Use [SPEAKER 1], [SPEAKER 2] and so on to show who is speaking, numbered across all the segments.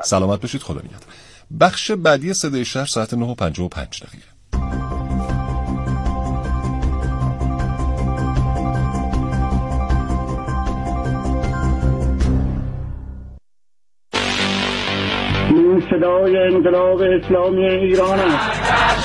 [SPEAKER 1] سلامت باشید. خدا نگهدار. بخش بعدی صدای شهر ساعت 9:55.
[SPEAKER 2] این صدای انقلاب اسلامی ایران است.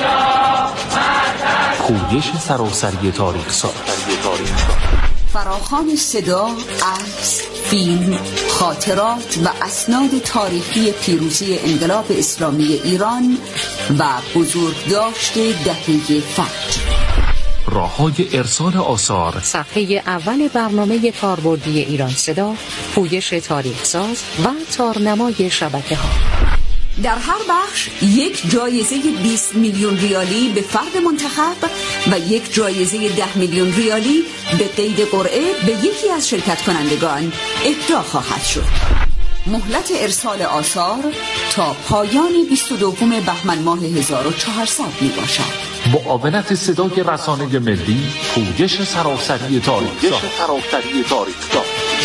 [SPEAKER 3] پویش سراسری تاریخ ساز.
[SPEAKER 4] فراخوان صدا، عکس، فیلم، خاطرات و اسناد تاریخی پیروزی انقلاب اسلامی ایران و بزرگداشت دهه فجر.
[SPEAKER 3] راه‌های ارسال آثار.
[SPEAKER 5] صفحه اول برنامه کاربردی ایران صدا، پویش تاریخ ساز و تارنمای شبکه‌ها.
[SPEAKER 4] در هر بخش یک جایزه 20 میلیون ریالی به فرد منتخب و یک جایزه 10 میلیون ریالی به قید قرعه به یکی از شرکت کنندگان اهدا خواهد شد. مهلت ارسال آثار تا پایان 22 بهمن ماه 1400 می باشد.
[SPEAKER 3] معاونت صدای رسانه ملی، پویش سراسری تاریخ ساز.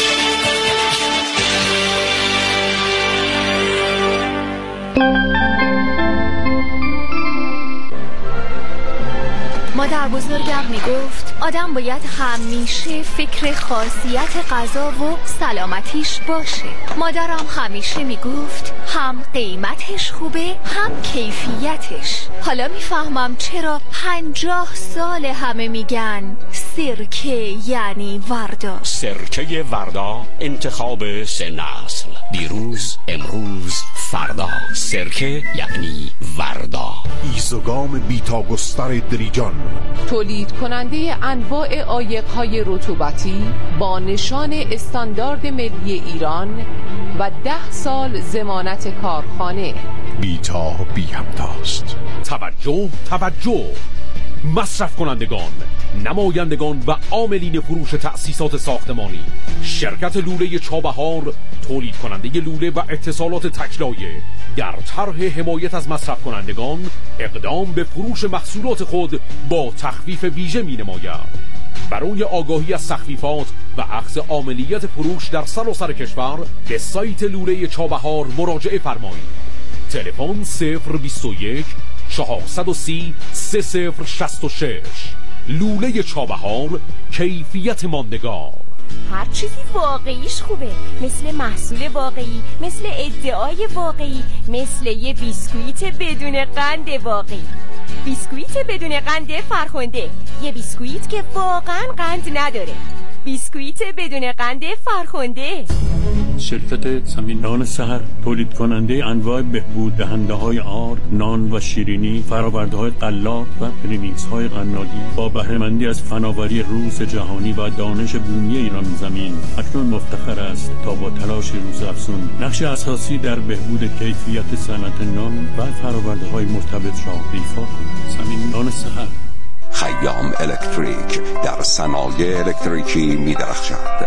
[SPEAKER 6] مادر بزرگم میگفت آدم باید همیشه فکر خاصیت غذا و سلامتیش باشه. مادرم همیشه میگفت هم قیمتش خوبه هم کیفیتش. حالا میفهمم چرا 50 سال همه میگن سرکه یعنی وردا.
[SPEAKER 7] سرکه وردا انتخاب 3 نسل، دیروز، امروز، فردا. سرکه یعنی وردا.
[SPEAKER 8] ایزوگام بیتا گستر دریجان،
[SPEAKER 9] تولید کننده انواع عایق‌های رطوبتی با نشان استاندارد ملی ایران و 10 سال ضمانت کارخانه.
[SPEAKER 8] بیتا بی همتاست.
[SPEAKER 10] توجه مصرف کنندگان، نمایندگان و عاملین فروش تأسیسات ساختمانی، شرکت لوله چابهار تولید کننده لوله و اتصالات تکلایه در طرح حمایت از مصرف کنندگان اقدام به فروش محصولات خود با تخفیف ویژه می نماید. برای آگاهی از تخفیفات و اخذ عاملیت فروش در سراسر کشور به سایت لوله چابهار مراجعه فرمایید. تلفن 021 430 3066. لوله چابهار، کیفیت ماندگار.
[SPEAKER 6] هر چیزی واقعیش خوبه، مثل محصول واقعی، مثل ادعای واقعی، مثل یه بیسکویت بدون قند واقعی. بیسکویت بدون قند فرخنده، یه بیسکویت که واقعا قند نداره. بیسکویت بدون قند فرخنده.
[SPEAKER 11] شرکت زمین نان سحر تولید کننده انواع بهبود دهنده های آرد، نان و شیرینی، فرآورده های غلات و پرینیکس های قنادی با بهره مندی از فناوری روز جهانی و دانش بومی ایران زمین اکنون مفتخر است تا با تلاش روز افزون نقش اساسی در بهبود کیفیت صنعت نان و فرآورده های مرتبط را ایفا کند. زمین نان سحر.
[SPEAKER 12] خیام الکتریک در صنایع الکتریکی می درخشد.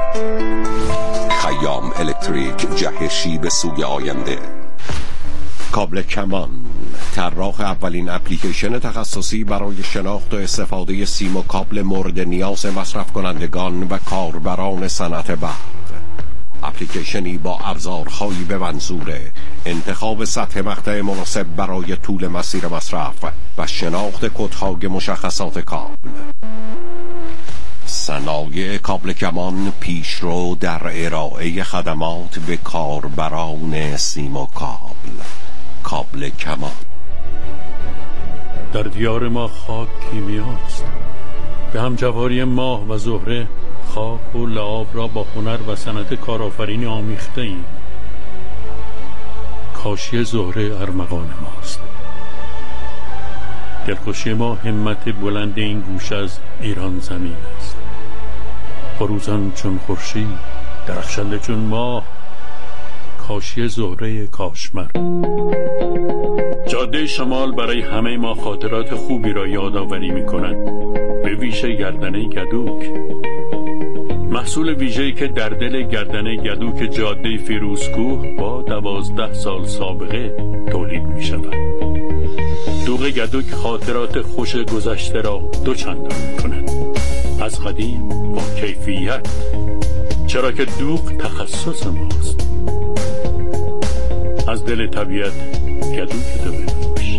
[SPEAKER 12] خیام الکتریک، جهشی به سوی آینده. کابل کمان، طراح اولین اپلیکیشن تخصصی برای شناخت و استفاده سیم و کابل مورد نیاز مصرف کنندگان و کاربران صنعت برق. اپلیکیشنی با ابزارهایی به منظور انتخاب سطح مقطع مناسب برای طول مسیر مصرف و شناخت کدهای مشخصات کابل. صنایع کابل کمان پیشرو در ارائه خدمات به کاربران سیم و کابل. کابل کمان.
[SPEAKER 11] در دیار ما خاک کیمیاست. به همجواری ماه و زهره خاک و لعاب را با هنر و صنعت کارآفرینی آمیخته ایم. کاشی زهره ارمغان ماست. دلخوشی ما همت بلند این گوش از ایران زمین است. فروزان چون خورشید، درخشنده چون ماه، کاشی زهره کاشمر. جاده شمال برای همه ما خاطرات خوبی را یادآوری می‌کند، به ویژه گردنه گدوک، محصول ویژه‌ای که در دل گردنه گدوک جاده فیروزکوه با 12 سال سابقه تولید می‌شود. دوغ گدوک خاطرات خوش گذشته را دوچندان می‌کند، از قدیم با کیفیت، چرا که دوغ تخصص ماست. از دل طبیعت گدو کده بنوش.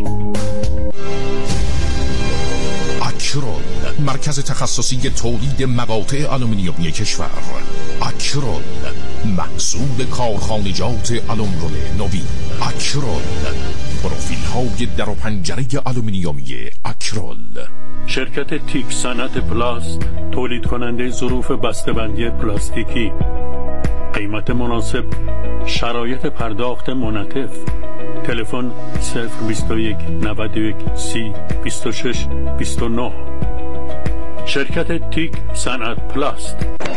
[SPEAKER 8] اکرول، مرکز تخصصی تولید مقاطع آلومینیومی کشور. اکرول، محصول کارخانجات آلومرول نوین. اکرول، پروفیل های در و پنجره آلومینیومی اکرول.
[SPEAKER 11] شرکت تیک صنعت پلاست، تولید کننده ظروف بسته‌بندی پلاستیکی. قیمت مناسب، شرایط پرداخت منعطف. تلفن 021 91 30 26 29. شرکت تیک صنعت پلاست.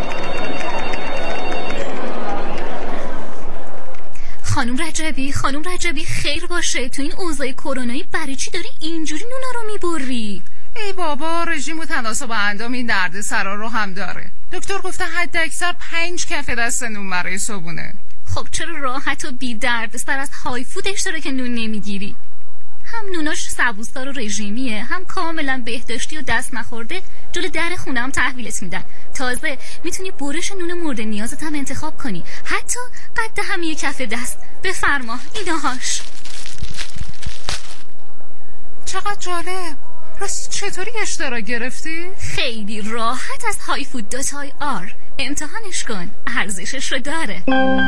[SPEAKER 6] خانم رجبی خیر باشه. تو این اوضاع کرونایی برای چی داری اینجوری نونا رو میبری؟
[SPEAKER 9] ای بابا، رژیم متناسب با اندام این درد سرا رو هم داره. دکتر گفته حد اکثر 5 کف دست نون برای صبونه.
[SPEAKER 6] خب چرا راحت و بی درد سر از های فودش داره که نون نمیگیری؟ هم نوناش سبوسدار و رژیمیه، هم کاملا بهداشتی و دست نخورده. جلو در خونه هم تحویلت میدن. تازه میتونی برش نون مورد نیازت هم انتخاب کنی، حتی قد هم یک کف دست. بفرما ایناهاش.
[SPEAKER 9] چقدر جالب. راستی چطوری اشتراک گرفتی؟
[SPEAKER 6] خیلی راحت از highfood.ir امتحانش کن، ارزشش رو داره.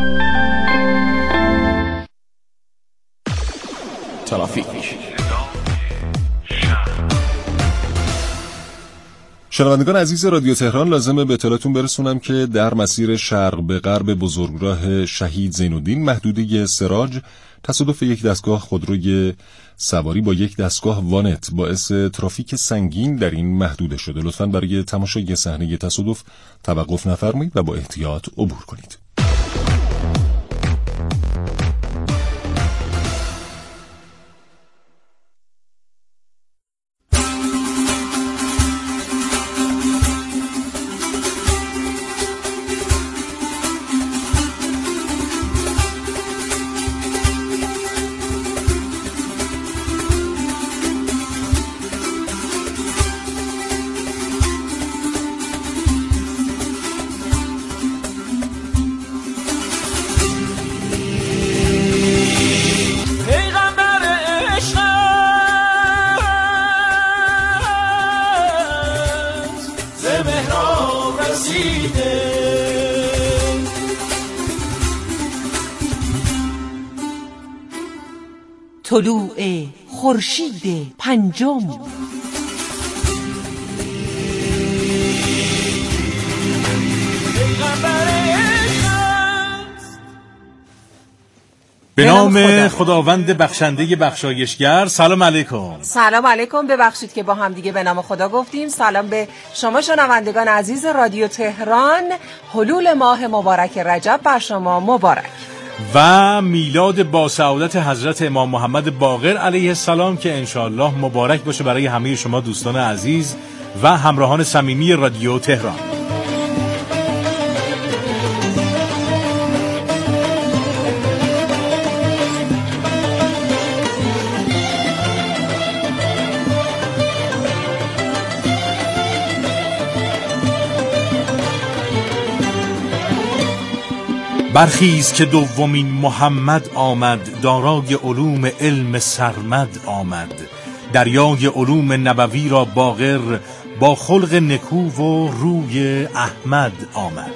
[SPEAKER 1] ترافیک. شنوندگان عزیز رادیو تهران، لازمه به اطلاعتون برسونم که در مسیر شرق به غرب بزرگراه شهید زین‌الدین محدوده سراج تصادف یک دستگاه خودروی سواری با یک دستگاه وانت باعث ترافیک سنگین در این محدوده شده. لطفاً برای تماشای صحنه تصادف توقف نفرمایید و با احتیاط عبور کنید.
[SPEAKER 13] طلوع خورشید پنجم.
[SPEAKER 14] به نام خداوند بخشنده بخشایشگر. سلام علیکم.
[SPEAKER 13] سلام علیکم. ببخشید که با هم دیگه به نام خدا گفتیم. سلام به شما شنوندگان عزیز رادیو تهران. حلول ماه مبارک رجب بر شما مبارک.
[SPEAKER 14] و میلاد با سعادت حضرت امام محمد باقر علیه السلام که انشاءالله مبارک باشه برای همه شما دوستان عزیز و همراهان صمیمی رادیو تهران. برخیز که دومین محمد آمد، دارای علوم علم سرمد آمد. دریای علوم نبوی را باقر، با خلق نکو و روی احمد آمد.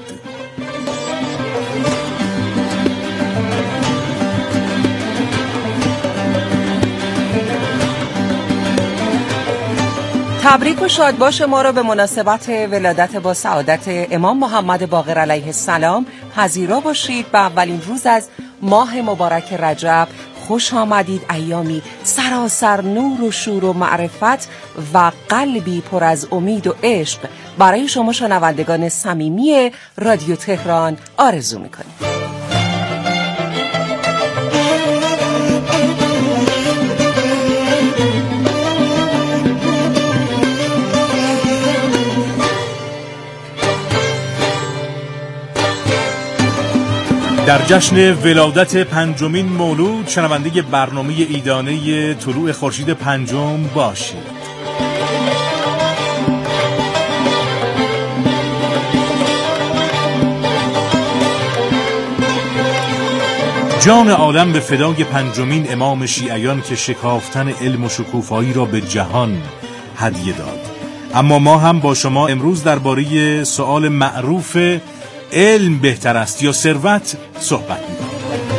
[SPEAKER 13] تبریک و شادباش ما را به مناسبت ولادت با سعادت امام محمد باقر علیه السلام پذیرا باشید. به اولین روز از ماه مبارک رجب خوش آمدید. ایامی سراسر نور و شور و معرفت و قلبی پر از امید و عشق برای شما شنوندگان صمیمی رادیو تهران آرزو می‌کنیم.
[SPEAKER 14] در جشن ولادت پنجمین مولود شنونده برنامه ایدانه طلوع خورشید پنجم باشید. جان عالم به فدای پنجمین امام شیعیان که شکافتن علم و شکوفایی را به جهان هدیه داد. اما ما هم با شما امروز درباره سؤال معروف علم بهتر است یا ثروت صحبت می‌کنیم.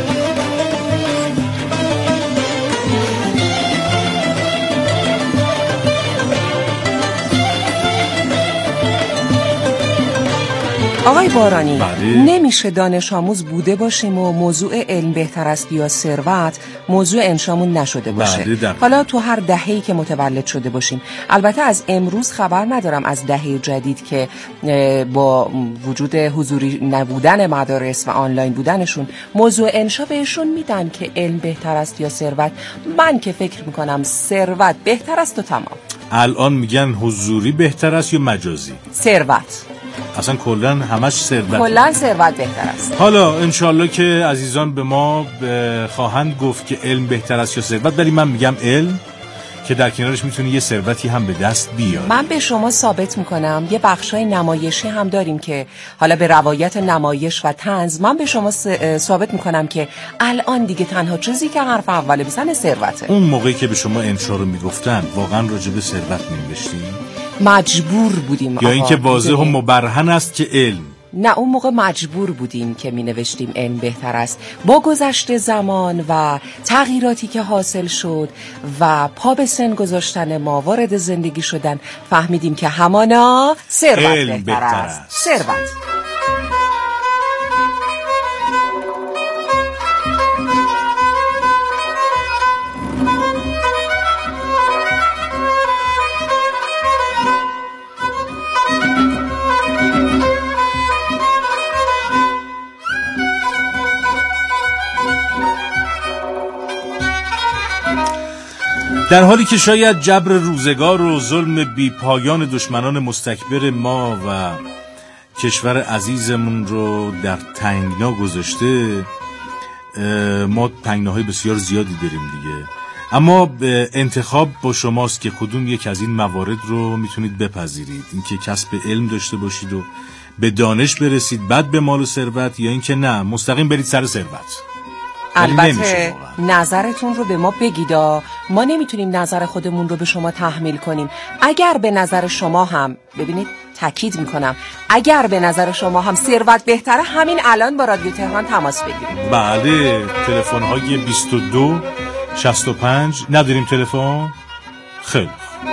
[SPEAKER 13] آقای بارانی، نمیشه دانش آموز بوده باشیم و موضوع علم بهتر است یا ثروت موضوع انشامون نشده باشه. حالا تو هر دهه‌ای که متولد شده باشیم. البته از امروز خبر ندارم از دهه جدید که با وجود حضوری نبودن مدارس و آنلاین بودنشون موضوع انشا بهشون میدن که علم بهتر است یا ثروت. من که فکر میکنم ثروت بهتر است و تمام.
[SPEAKER 14] الان میگن حضوری بهتر است یا مجازی؟
[SPEAKER 13] ثروت.
[SPEAKER 14] اصلا کلن همش ثروت.
[SPEAKER 13] کلن ثروت بهتر است.
[SPEAKER 14] حالا انشالله که عزیزان به ما خواهند گفت که علم بهتر است یا ثروت، ولی من میگم علم که در کنارش میتونی یه ثروتی هم به دست بیاری.
[SPEAKER 13] من به شما ثابت میکنم یه بخشای نمایشی هم داریم که حالا به روایت نمایش و طنز من به شما ثابت میکنم که الان دیگه تنها چیزی که حرف اول بزنه ثروته.
[SPEAKER 14] اون موقعی که به شما انشا رو میگفتن واقعا راجع به ثروت نمی‌نوشتین؟
[SPEAKER 13] مجبور بودیم
[SPEAKER 14] یا اینکه واضح و مبرهن است که علم؟
[SPEAKER 13] نه، اون موقع مجبور بودیم که می نوشتیم علم بهتر است. با گذشت زمان و تغییراتی که حاصل شد و پا به سن گذاشتن ما وارد زندگی شدن فهمیدیم که همانا ثروت بهتر است. ثروت.
[SPEAKER 14] در حالی که شاید جبر روزگار و ظلم بی پایان دشمنان مستکبر ما و کشور عزیزمون رو در تنگنا گذاشته، ما تنگناهای بسیار زیادی داریم دیگه، اما انتخاب با شماست که کدوم یک از این موارد رو میتونید بپذیرید. اینکه کسب علم داشته باشید و به دانش برسید بعد به مال و ثروت، یا اینکه نه مستقیم برید سر ثروت.
[SPEAKER 13] البته نظرتون رو به ما بگیدا، ما نمیتونیم نظر خودمون رو به شما تحمیل کنیم. اگر به نظر شما هم، ببینید تاکید میکنم، اگر به نظر شما هم ثروت بهتره، همین الان با رادیو تهران تماس بگیرید.
[SPEAKER 14] بله، تلفن های 22 65. نداریم تلفن؟ خیلی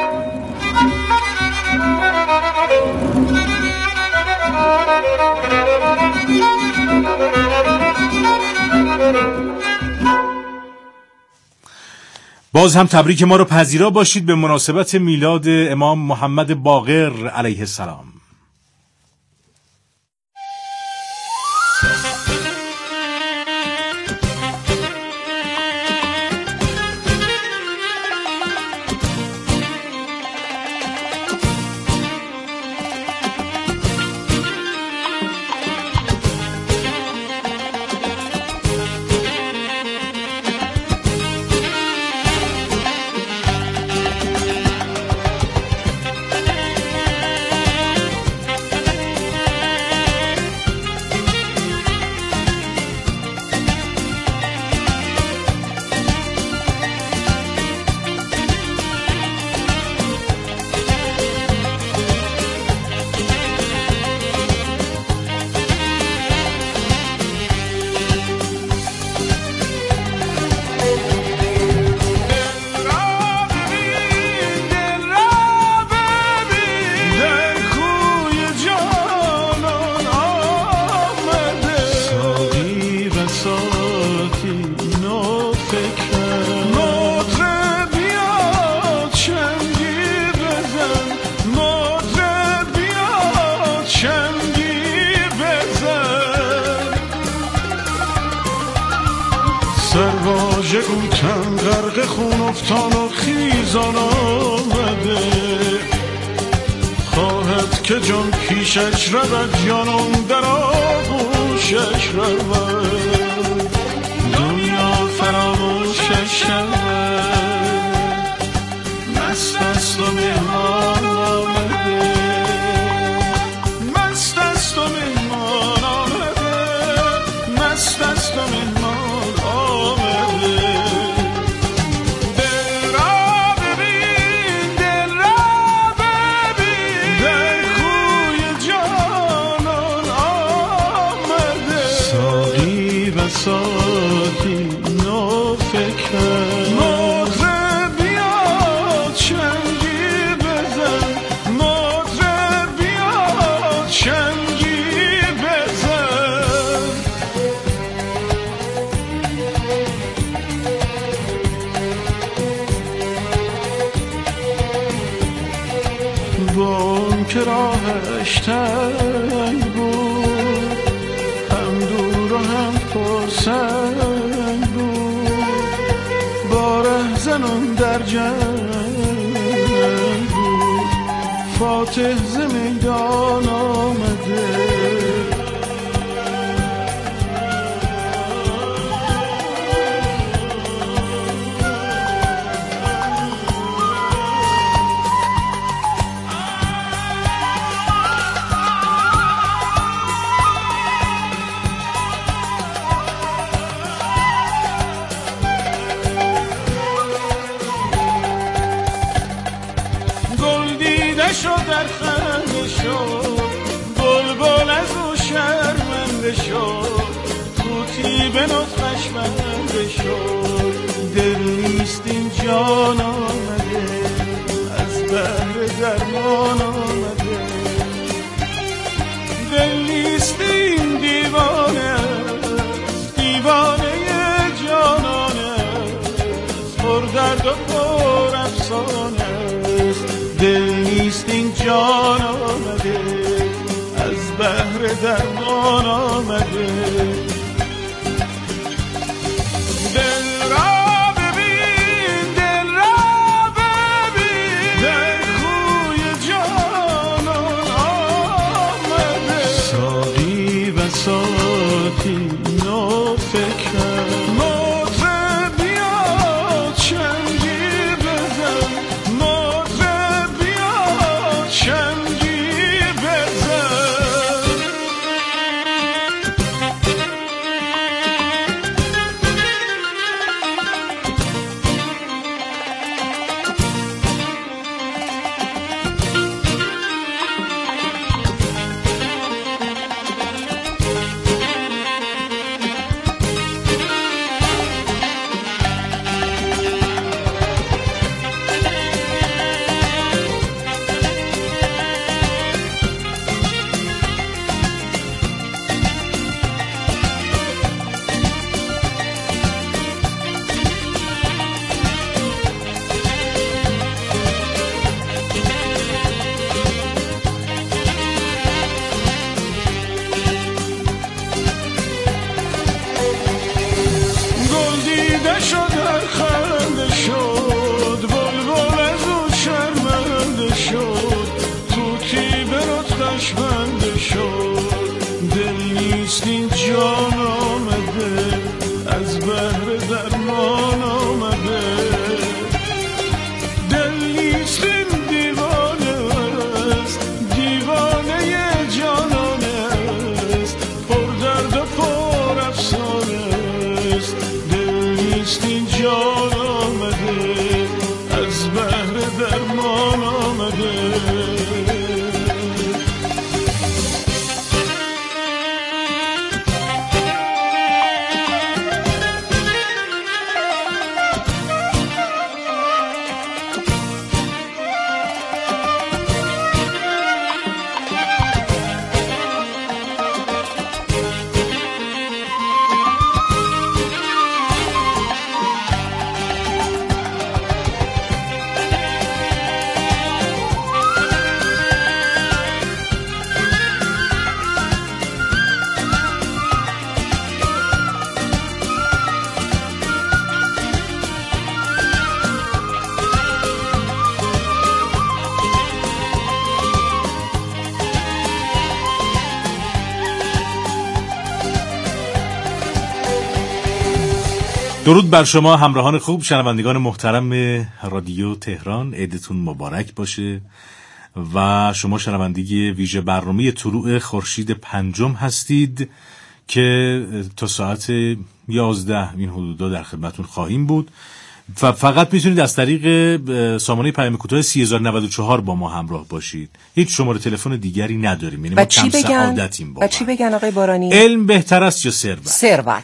[SPEAKER 14] باز هم تبریک ما رو پذیرا باشید به مناسبت میلاد امام محمد باقر علیه السلام.
[SPEAKER 15] سرواژه گوتن غرق خون افتان و خیزان آمده، خواهد که جان پیشش رود جانم در آغوشش رود، دنیا فراموشش شود، مست است و مهمان آمده، مست است و مهمان آمده، مست است و مهمان آمده. که راهش تنگ بود، هم دور و هم پرسنگ بود، با رهزنان در جنگ بود، فاتح ز میدان آمده. شد در خنده شد، بلبل از او شرمنده شد، طوطی به نطقش بنده شد. دل نیست این جان آمده، از بحر درمان آمده. دل نیست این دیوانه است، دیوانه جانانه است، پر درد و پر افسانه است. دل نیست این جان آمده، از بحر درمان آمده. دل را ببین، دل را ببین، در کوی جانان آمده. ساقی و ساقی نو فکرم، مطرب بیا چنگی بزن،
[SPEAKER 14] درود بر شما همراهان خوب، شنوندگان محترم رادیو تهران. عیدتون مبارک باشه و شما شنوندگی ویژه برنامه طلوع خورشید پنجم هستید که تا ساعت 11 این حدودا در خدمتون خواهیم بود و فقط میتونید از طریق سامانه پیام کوتاه 3094 با ما همراه باشید. هیچ شماره تلفن دیگری نداریم، یعنی ما کم سعادتیم.
[SPEAKER 13] با چی بگن آقای بارانی؟
[SPEAKER 14] علم بهتر است یا ثروت؟
[SPEAKER 13] ثروت.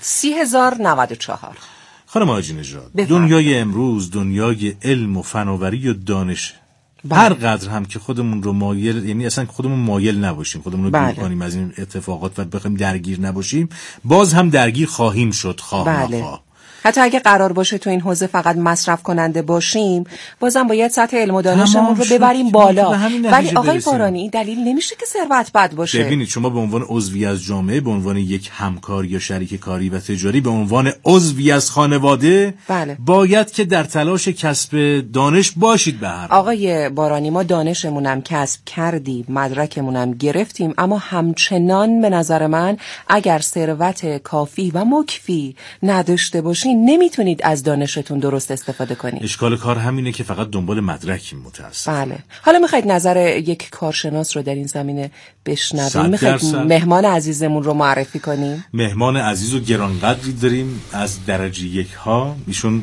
[SPEAKER 13] 3094.
[SPEAKER 14] خانم آجی نژاد، دنیای امروز دنیای علم و فناوری و دانش. هر قدر هم که خودمون رو مایل، یعنی اصلا خودمون مایل نباشیم، خودمون رو دور کنیم از این اتفاقات و بخوایم درگیر نباشیم، باز هم درگیر خواهیم شد خواه نخواه.
[SPEAKER 13] حتی اگه قرار باشه تو این حوزه فقط مصرف کننده باشیم، بازم باید سطح علم و دانشمون رو ببریم بالا. ولی آقای بارانی این دلیل نمیشه که ثروت بد باشه.
[SPEAKER 14] ببینید شما به عنوان عضوی از جامعه، به عنوان یک همکار یا شریک کاری و تجاری، به عنوان عضوی از خانواده باید که در تلاش کسب دانش باشید. به هر حال
[SPEAKER 13] آقای بارانی ما دانشمونم کسب کردیم، مدرکمونم گرفتیم، اما همچنان به نظر من اگر ثروت کافی و مکفی نداشته باشین نمیتونید از دانشتون درست استفاده کنید.
[SPEAKER 14] اشکال کار همینه که فقط دنبال مدرکیم متاسفانه.
[SPEAKER 13] بله. حالا میخواید نظر یک کارشناس رو در این زمینه بشنویم؟ میخواید مهمان عزیزمون رو معرفی کنیم؟
[SPEAKER 14] مهمان عزیز و گرانقدری داریم از درجه 1 ها. ایشون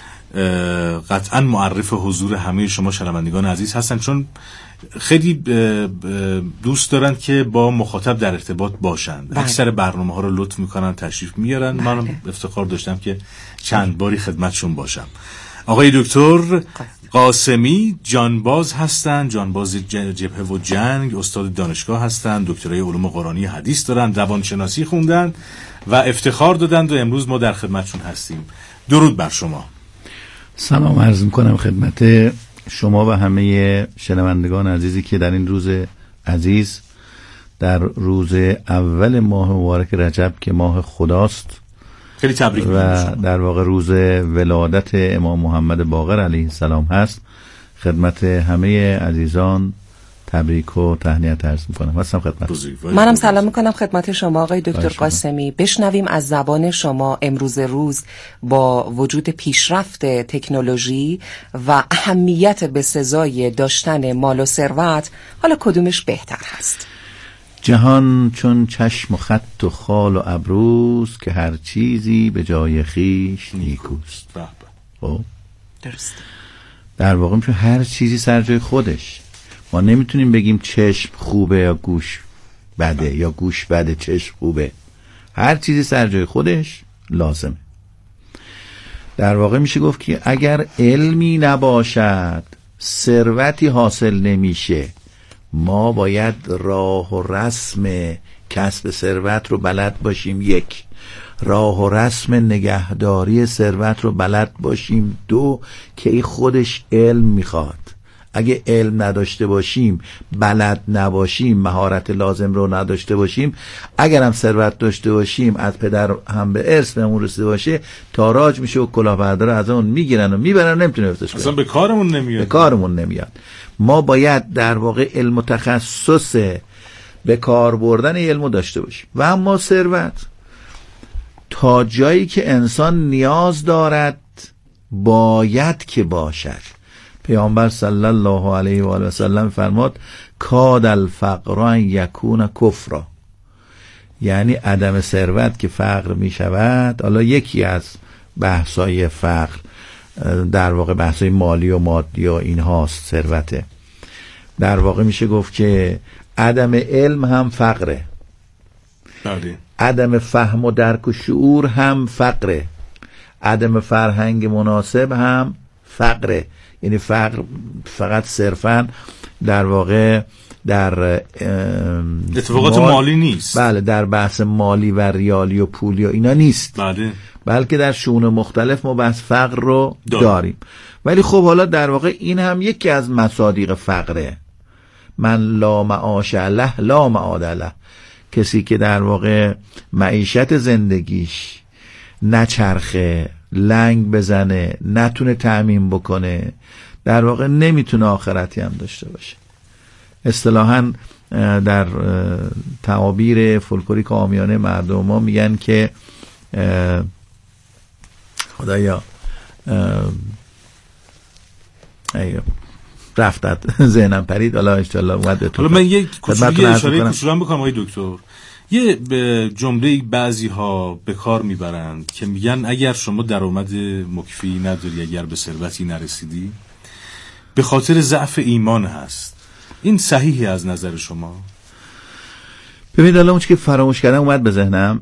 [SPEAKER 14] قطعا معرف حضور همه شما شنوندگان عزیز هستن، چون خیلی دوست دارن که با مخاطب در ارتباط باشن. اکثر برنامه ها رو لطف میکنن، تشریف میارن. من افتخار داشتم که چند باری خدمتشون باشم. آقای دکتر قاسمی جانباز هستن، جانباز جبهه و جنگ، استاد دانشگاه هستن، دکترای علوم قرآنی حدیث دارن، روانشناسی خوندن و افتخار دادند و امروز ما در خدمتشون هستیم. درود بر شما.
[SPEAKER 16] سلام عرض میکنم خدمت شما و همه شنوندگان عزیزی که در این روز عزیز، در روز اول ماه مبارک رجب که ماه خداست،
[SPEAKER 14] خیلی تبریک
[SPEAKER 16] و در واقع روز ولادت امام محمد باقر علیه السلام هست، خدمت همه عزیزان تبریک و تهنیت عرض میکنم. هستم خدمت.
[SPEAKER 13] منم سلام میکنم خدمت شما آقای دکتر قاسمی. بشنویم از زبان شما امروز روز با وجود پیشرفت تکنولوژی و اهمیت به سزای داشتن مال و ثروت، حالا کدومش بهتر هست؟
[SPEAKER 16] جهان چون چشم و خط و خال و ابروست، که هر چیزی به جای خیش نیکوست. خب
[SPEAKER 13] درست.
[SPEAKER 16] در واقع میشه هر چیزی سر جای خودش. ما نمیتونیم بگیم چشم خوبه یا گوش بده یا گوش بده چشم خوبه. هر چیزی سر جای خودش لازمه. در واقع میشه گفت که اگر علمی نباشد ثروتی حاصل نمیشه. ما باید راه و رسم کسب ثروت رو بلد باشیم. 1. راه و رسم نگهداری ثروت رو بلد باشیم. 2. که این خودش علم میخواد. اگه علم نداشته باشیم، بلد نباشیم، مهارت لازم رو نداشته باشیم، اگرم ثروت داشته باشیم، از پدر هم به ارث بهمون رسیده باشه، تاراج میشه و کلاهبردار از اون میگیرن و میبرن، نمیتونه افتش کنه.
[SPEAKER 14] اصلا به کارمون نمیاد.
[SPEAKER 16] ما باید در واقع علم و تخصص به کار بردن علمو داشته باشیم. و اما ثروت تا جایی که انسان نیاز دارد باید که باشد. پیامبر صلی الله علیه و آله و سلم فرمود کاد الفقر ان یکون کفرا، یعنی عدم ثروت که فقر می شود. حالا یکی از بحثای فقر در واقع بحثای مالی و مادی و این هاست، ثروته. در واقع میشه گفت که عدم علم هم فقره، عدم فهم و درک و شعور هم فقره، عدم فرهنگ مناسب هم فقره. یعنی فقر فقط صرفا در واقع در
[SPEAKER 14] اتفاقات مالی نیست.
[SPEAKER 16] بله، در بحث مالی و ریالی و پولی و اینا نیست.
[SPEAKER 14] بله.
[SPEAKER 16] بلکه در شؤون مختلف ما بحث فقر رو داریم. ولی خب حالا در واقع این هم یکی از مصادیق فقره. من لا معاش له لا معاد له. کسی که در واقع معیشت زندگیش نچرخه، لنگ بزنه، نتونه تأمین بکنه، در واقع نمیتونه آخرتی هم داشته باشه. اصطلاحاً در تعابیر فولکلوریک عامیانه مردم ما میگن که خدایا رفتت ذهنم پرید، حالا انشالله اومد به تو.
[SPEAKER 14] حالا من یک اشاره کوچولو بکنم آقای دکتر. یه جمله بعضی ها به کار میبرند که میگن اگر شما درآمد مکفی نداری، اگر به ثروتی نرسیدی، به خاطر ضعف ایمان هست. این صحیحه از نظر شما؟
[SPEAKER 16] ببینید الان اون که فراموش کردم اومد به ذهنم.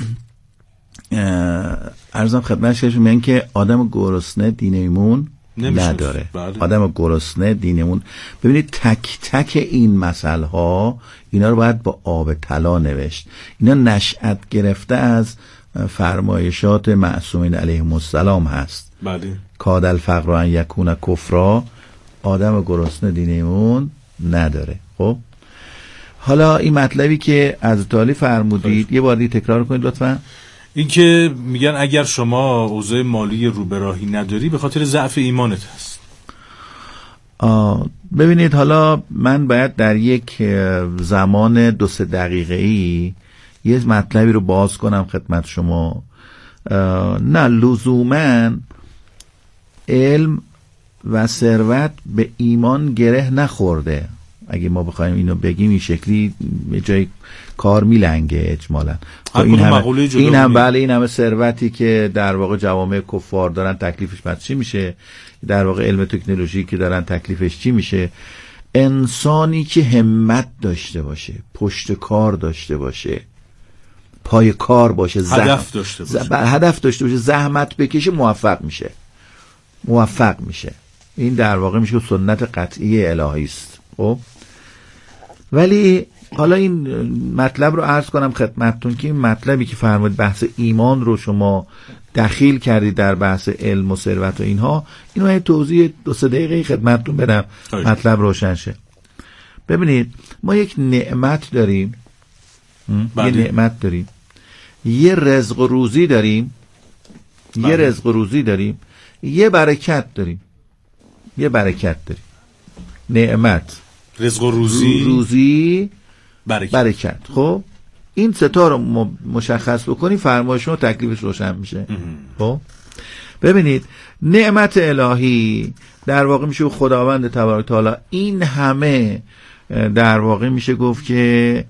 [SPEAKER 16] عرضم خدمت شما میگن که آدم گرسنه دین ایمون نداره. آدم گرسنه دینمون. ببینید تک تک این مسئله ها اینا رو باید با آب طلا نوشت. اینا نشأت گرفته از فرمایشات معصومین علیهم السلام هست.
[SPEAKER 14] بله.
[SPEAKER 16] کاد الفقر ان یکون کفرا، آدم گرسنه دین ایمون نداره. خب حالا این مطلبی که از تالی فرمودید یه بار دیگه تکرار کنید لطفاً.
[SPEAKER 14] این که میگن اگر شما اوضاع مالی رو به راهی نداری به خاطر ضعف ایمانت هست.
[SPEAKER 16] ببینید حالا من باید در یک زمان 2-3 دقیقه‌ای یه مطلبی رو باز کنم خدمت شما. نه لزوماً علم و ثروت به ایمان گره نخورده. اگه ما بخوایم اینو بگیم این شکلی جای کار میلنگه اجمالاً. این هم بله، این همه ثروتی که در واقع جوامع کفار دارن تکلیفش بعد چی میشه؟ در واقع علم تکنولوژی که دارن تکلیفش چی میشه؟ انسانی که همت داشته باشه، پشت کار داشته باشه، پای کار باشه،
[SPEAKER 14] هدف
[SPEAKER 16] داشته باشه، زحمت بکشه، موفق میشه. این در واقع میشه سنت قطعی الهی است. خب ولی حالا این مطلب رو عرض کنم خدمتتون که این مطلبی که فرمودید بحث ایمان رو شما دخیل کردید در بحث علم و ثروت و اینها، اینو یه توضیح 2-3 دقیقه خدمتتون بدم مطلب روشن شه. ببینید ما یک نعمت داریم، یه نعمت داریم، یه رزق و روزی داریم، یه برکت داریم. نعمت،
[SPEAKER 14] رزق و روزی
[SPEAKER 16] برکت. خب این ستا رو مشخص بکنی فرمایشون و تکلیفش روشن میشه. خب ببینید نعمت الهی در واقع میشه خداوند تبارک تعالی این همه در واقع میشه گفت که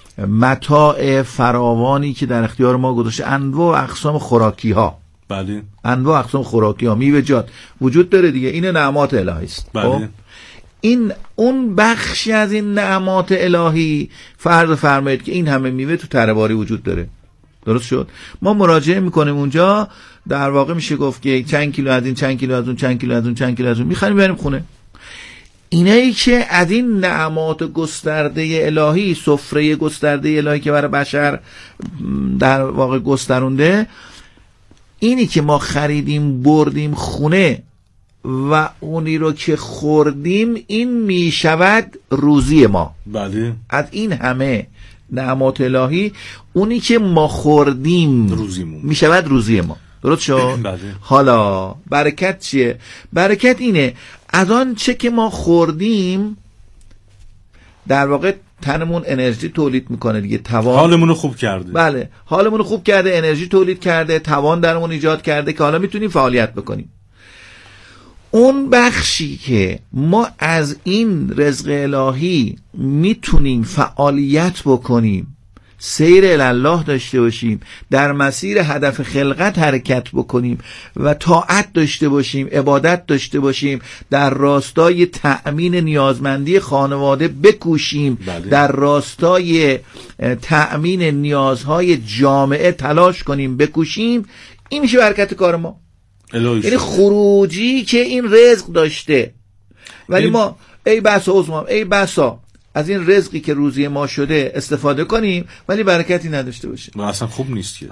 [SPEAKER 16] متاع فراوانی که در اختیار ما گذاشته، انواع اقسام خوراکی ها.
[SPEAKER 14] بله.
[SPEAKER 16] انواع اقسام خوراکی ها، میوه‌جات وجود داره دیگه. این نعمات الهی است.
[SPEAKER 14] بله.
[SPEAKER 16] این اون بخشی از این نعمات الهی فرض فرمایید که این همه میوه تو تره‌باری وجود داره. درست شد؟ ما مراجعه میکنیم اونجا، در واقع میشه گفت که چند کیلو از این، چند کیلو از اون، چند کیلو از اون، چند کیلو از اون میخوایم بریم خونه. اینایی که از این نعمات گسترده الهی، سفره گسترده الهی که برای بشر در واقع گسترونده، اینی که ما خریدیم بردیم خونه و اونی رو که خوردیم، این میشود روزی ما.
[SPEAKER 14] بله.
[SPEAKER 16] از این همه نعمات الهی اونی که ما خوردیم میشود روزی ما. درست شد؟
[SPEAKER 14] بله.
[SPEAKER 16] حالا برکت چیه؟ برکت اینه از آن چه که ما خوردیم در واقع تنمون انرژی تولید میکنه دیگه، توان
[SPEAKER 14] حالمون رو خوب کرده.
[SPEAKER 16] بله، حالمون رو خوب کرده، انرژی تولید کرده، توان درمون ایجاد کرده که حالا میتونیم فعالیت بکنیم. اون بخشی که ما از این رزق الهی میتونیم فعالیت بکنیم، سیر الله داشته باشیم، در مسیر هدف خلقت حرکت بکنیم و طاعت داشته باشیم، عبادت داشته باشیم، در راستای تأمین نیازمندی خانواده بکوشیم،
[SPEAKER 14] بله.
[SPEAKER 16] در راستای تأمین نیازهای جامعه تلاش کنیم، بکوشیم، این میشه برکت کار ما. یعنی خروجی که این رزق داشته، ولی ما ای بسا از این رزقی که روزی ما شده استفاده کنیم ولی برکتی نداشته باشه.
[SPEAKER 14] اصلا خوب نیست که.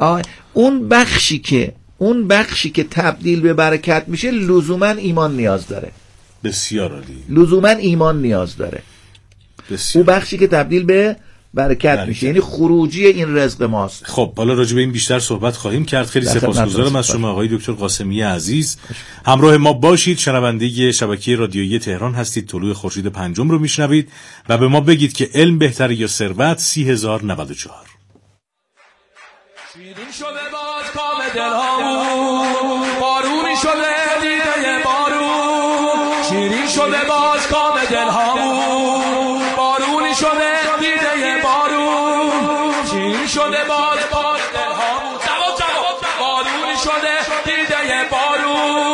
[SPEAKER 16] اون بخشی که تبدیل به برکت میشه لزوما ایمان نیاز داره.
[SPEAKER 14] بسیار عالی.
[SPEAKER 16] لزوما ایمان نیاز داره.
[SPEAKER 14] بسیار.
[SPEAKER 16] اون بخشی که تبدیل به برکت میشه، یعنی خروجی این رزق ماست.
[SPEAKER 14] خب حالا راجع به این بیشتر صحبت خواهیم کرد. خیلی سپاسگزارم از شما آقای دکتر قاسمی عزیز. همراه ما باشید. شنونده شبکه رادیویی تهران هستید. طلوع خورشید پنجم رو میشنوید و به ما بگید که علم بهتره یا ثروت. 30094.
[SPEAKER 17] شیرین شده باز کام دلهامون، بارونی شده دیده بارون، شیرین شده باز کام دلهامون،